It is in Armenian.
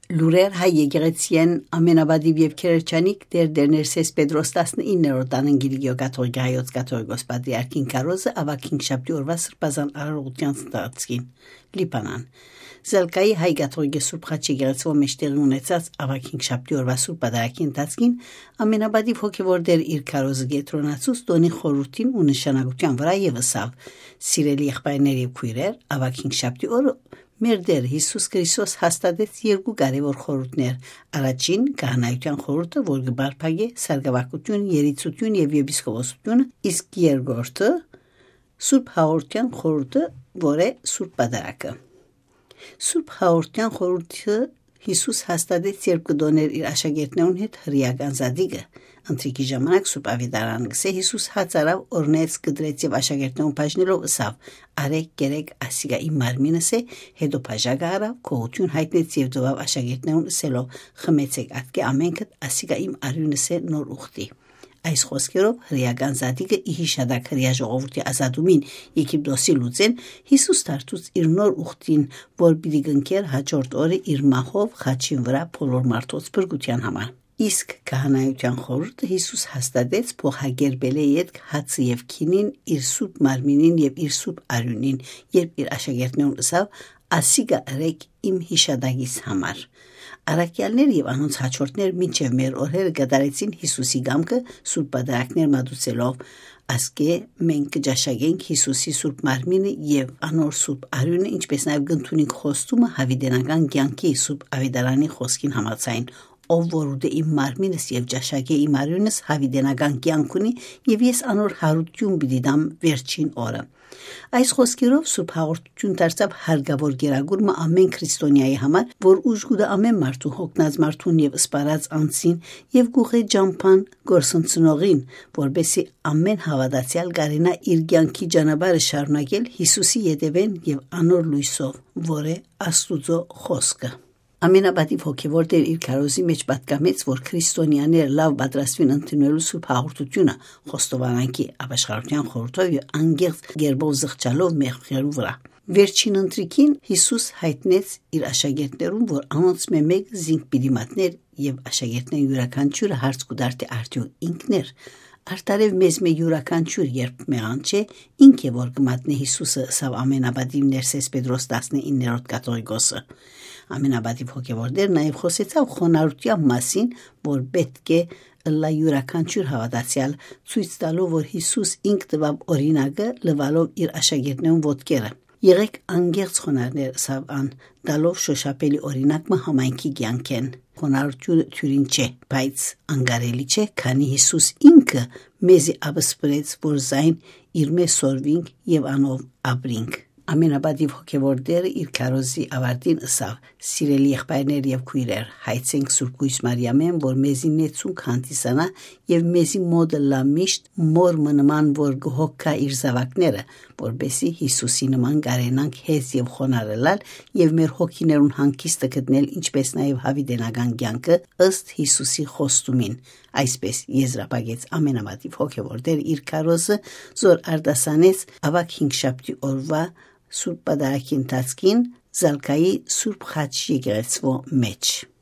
Լուրեր հայ եկեղեցին ամենաբադիվ եւ քերչանիկ Ներսես Պետրոս 19-րդ դանանգիրիո կաթողիկ հայոց կաթողիկոս պատրիարքին Կարոզը ավակին շաբթի օրվա սրբազան արարողության ստացին Լիբանան Զելկայի հայ կաթողիկ Սուրբ Խաչ եկեղեցու մեջ տեղի ունեցած ավակին շաբթի օրվա սուրբ պատարագի ընթացքին ամենաբադիվ հոգևոր դեր իր Կարոզը գետրոնացուց տոնի խորհրդին ու նշանակության վրա եւսավ սիրելի եղբայրներ եւ քույրեր ավակին շաբթի օրը Մեր Տեր Հիսուս Քրիստոս հաստատեց երկու կարևոր խորհուրդներ։ Առաջին քահանայության խորհուրդը, որ գբարփագե սարգսակություն, երիցություն եւ եպիսկոպոսություն, իսկ երկրորդը Սուրբ Հաղորդյան խորհուրդը, որը Սուրբ Պատարագը։ Սուրբ Հաղորդյան խորհուրդը Հիսուս հաստատեց երբ կդոներ իր աշակերտներուն հետ հրեական զադիգը։ Ընտրիկի ժամանակ Սուրբ Ավետարանը գսե Հիսուս հացարավ օրնեց կդրեց եւ աշակերտներուն բաժնելով ըսավ արեք կերեք ասիգա իմ մարմինս է հետո բաժակը արավ կողություն հայտնեց եւ դով աշակերտներուն ըսելով խմեցեք ատկե ամենքդ ասիգա իմ արյունս է նոր ուխտի Այս խոսքերով հրեական զադիգը իհիշադակ հրեա ժողովրդի ազատումին Եգիպտոսի լուծեն Հիսուս դարձուց իր նոր ուխտին, որ պիտի գնքեր հաջորդ օրը իր մահով խաչին վրա բոլոր մարդոց բրգության համար։ Իսկ քահանայության խորհուրդը Հիսուս հաստատեց փոխագերբել է յետ հացը եւ քինին իր սուրբ մարմինին եւ իր սուրբ արյունին, երբ իր աշակերտներուն ըսավ ասիգա արեք իմ հիշադակիս համար։ Արաքյալներ եւ անոնց հաջորդներ մինչեւ մեր օրերը գդարեցին Հիսուսի գամքը սուրբ պատարագներ մատուցելով ասկե մենք կճաշակենք Հիսուսի սուրբ մարմինը եւ անոր սուրբ արյունը ինչպես նաեւ գտնունիկ խոստումը հավիտենական կյանքի սուրբ ավետարանի խոսքին համաձայն ով որ ուտե իմ մարմինս եւ ճաշակե իմ արյունս հավիտենական կյանք ունի եւ ես անոր հարություն պիտի դամ վերջին օրը Այս խոսքերով Սուրբ Հաղորդություն դարձավ հարգավոր գերագուրմը ամեն քրիստոնյայի համար, որ ուժգուդը ամեն մարդու հոգնած մարդուն եւ սպարած անձին եւ գուխե ջամփան գործընծնողին, որբեսի ամեն հավատացյալ գարենա իր կյանքի ճանապարհը շարունակել Հիսուսի յետևեն եւ անոր լույսով, որը Աստուծո խոսքը Ամենաբադիվ հոգևոր դեր իր Քարոզի մեջ պատկամեց, որ քրիստոնյաները լավ պատրաստվին ընդունելու Սուրբ Հաղորդությունը խոստովանանքի ապաշխարության խորհրդով եւ անգերց գերբով զղջալով մեղքերու վրա։ Վերջին ընտրիկին Հիսուս հայտնեց իր աշակերտներուն, որ անոնց մեկ զինք պիտի մատներ եւ աշակերտներն յուրաքանչյուրը հարց կդարտի արդյոք ինքներ Արտարև մեզ մե յուրաքանչյուր երբ մեղան չէ, ինք է որ կմատնե Հիսուսը սավ ամենաբադիվ Ներսես Պետրոս 19-րդ կաթողիկոսը։ Ամենաբադիվ հոգևոր դեր նաև խոսեցավ խոնարհության մասին, որ պետք է ըլլա յուրաքանչյուր հավատացյալ ցույց տալով, որ Հիսուս ինք տվավ օրինակը լվալով իր աշակերտներուն ոտքերը։ Եղեք անգերց խոնարհներ սավան, դալով շոշափելի օրինակը համայնքի կյանքեն։ Խոնարհությունը թյուրին չէ, բայց անգարելի չէ, քանի Հիսուս ինքը մեզի ապսպրեց, որ զայն իր մեզ սորվինք եւ անով ապրինք։ Ամենաբադիվ հոգևոր դերը իր Քարոզի ավարտին ըսավ. Սիրելի եղբայրներ եւ քույրեր, հայցենք Սուրբ Գույս Մարիամեն, որ մեզի նեցունք հանդիսանա եւ մեզի մոդը լա միշտ մոր մնման, որ գհոգա իր զավակները, որբեսի Հիսուսի նման գարենանք հեզ եւ խոնարհելալ եւ մեր հոգիներուն հանգիստը գտնել, ինչպես նաեւ հավիտենական կյանքը ըստ Հիսուսի խոստումին։ Այսպես եզրափակեց ամենաբադիվ հոգևոր դեր իր Քարոզը, զոր արդասանեց ավակ 5 շաբթի օրվա Սուրբ Պատարագի ընթացքին Զալկայի Սուրբ Խաչ եկեղեցու մեջ։